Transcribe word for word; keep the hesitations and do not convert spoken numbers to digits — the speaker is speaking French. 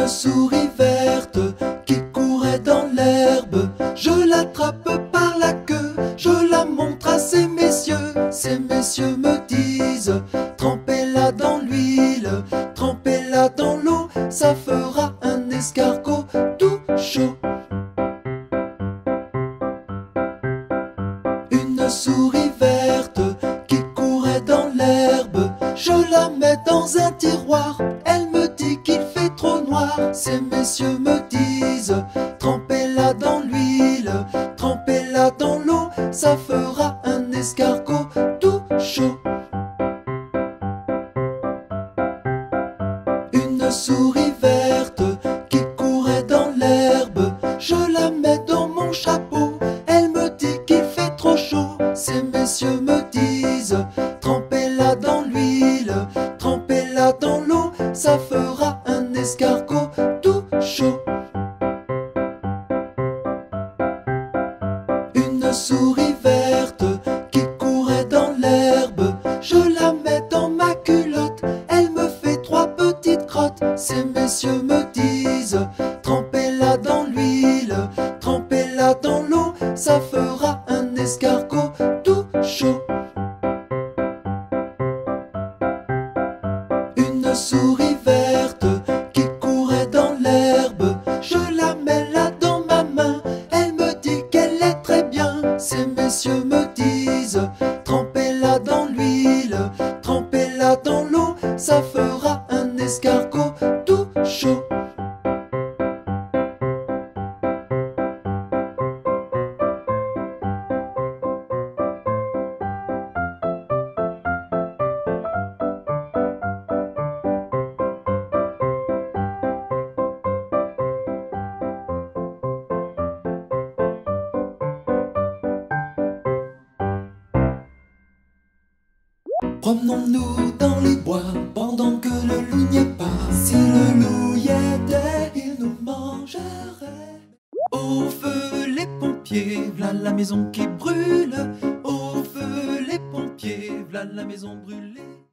Une souris verte qui courait dans l'herbe. Je l'attrape par la queue, je la montre à ces messieurs. Ces messieurs me disent: trempez-la dans l'huile, trempez-la dans l'eau, ça fera un escargot tout chaud. Une souris verte qui courait dans l'herbe. Je la mets dans un tiroir, elle me dit qu'il fait trop noir. Ces messieurs me disent: trempez-la dans l'huile, trempez-la dans l'eau, ça fera un escargot tout chaud. Une souris verte qui courait dans l'herbe. Je la mets dans mon chapeau, elle me dit qu'il fait trop chaud. Ces messieurs me disent: trempez-la dans l'huile, trempez-la dans l'eau, ça fera un escargot tout chaud. Une souris verte qui courait dans l'herbe. Je la mets dans ma culotte, elle me fait trois petites crottes. Ces messieurs me disent: trempez-la dans l'huile, trempez-la dans l'eau, ça fera un escargot tout chaud. Une souris verte qui courait dans l'herbe. Je la mets là dans ma main, elle me dit qu'elle est très bien. Ces messieurs me disent: trempez-la dans l'huile, trempez-la dans l'eau, ça fera un escargot tout chaud. Promenons-nous dans les bois pendant que le loup n'y est pas. Si le loup y était, il nous mangerait. Au feu les pompiers, v'là la maison qui brûle. Au feu les pompiers, v'là la maison brûlée.